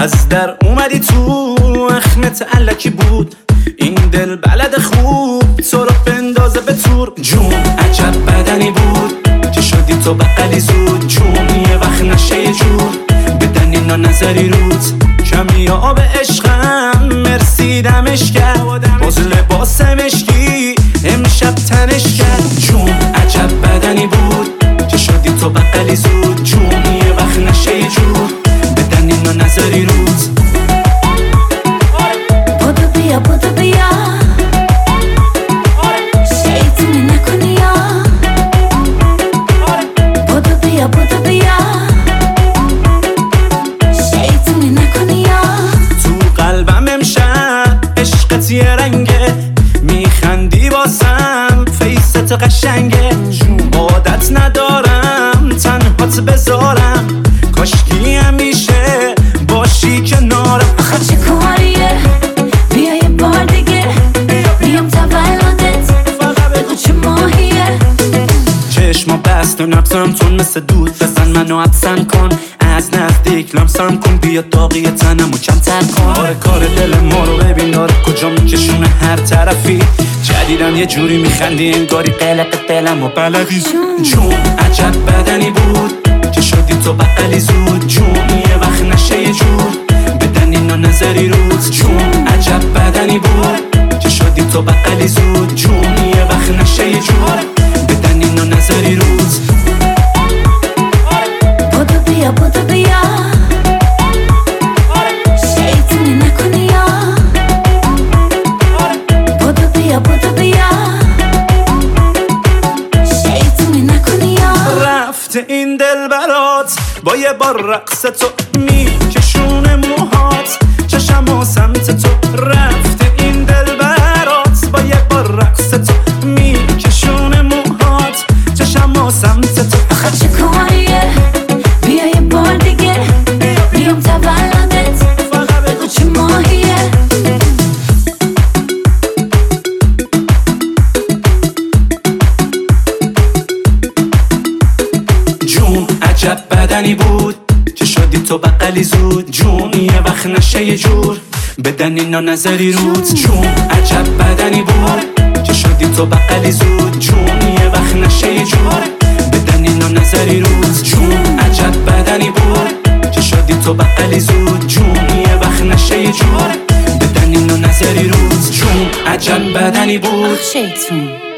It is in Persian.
از در اومدی تو اخمت علکی بود این دل بلد خوب تو رو بندازه به تور. جون عجب بدنی بود که شدی تو بقلی زود. جون یه وقت نشه یه جور بدن اینا نظری روت. کمی آب عشقم مرسی دمش کرد باز لباس مشکی امشب تنش کرد. جون عجب بدنی بود که شدی تو بقلی زود. جون یه وقت نشه یه جور بدن اینا نظری روت. بودو بیا شیطونی نکنی یا بودو بیا شیطونی نکنی یا. تو قلبم امشب عشقت یه رنگه میخندی واسم فیست قشنگه. عادت ندارم تنهات بذارم کاشکی همیشه باشی کنارم. آخه چه کاریه بیا یه بار دیگه بیام تولدت بگو چه ماهیه. چشما بست و نبزم تون مثل دود بزن منو حدسم کن از نزدیک لمسم کن بیا داغی تنمو کمتر کن. آره کار دل ما رو ببین داره کجا میکشونه هر طرفی. جدیدم یه جوری میخندی انگاری قلق دلم و بلدی. جون عجب بدنی بود که شدی تو بقلی زود. جون یه وقت نشه یه جور بدن اینا نظری روز. جون عجب بدنی بود که شدی تو بقلی زود. جون یه وقت نشه یه جور بدن اینا نظری روز. بودو بیا شیطونی نکنی یا بودو بیا شیطونی نکنی یا. رفته این دل برات با یه بار رقص تو میکشونه موهات چشم و سمت تو. رفته این دل برات با یه بار رقص تو میکشونه موهات چشم و سمت تو. آخه چه کاریه بیا یه بار دیگه بیام تولدت بگو چه ماهیه. جون عجب بدنی بود که شدی تو بقلی زود. جون یه وقت نشه یه جور بدن اینا نظری روت. جون عجب بدنی بود که شدی تو بقلی زود. جون یه وقت نشه یه جور بدن اینا نظری روت. جون عجب بدنی بود که شدی تو بقلی زود. جون یه وقت نشه یه جور بدن اینا نظری روت. جون عجب بدنی بود. شیطون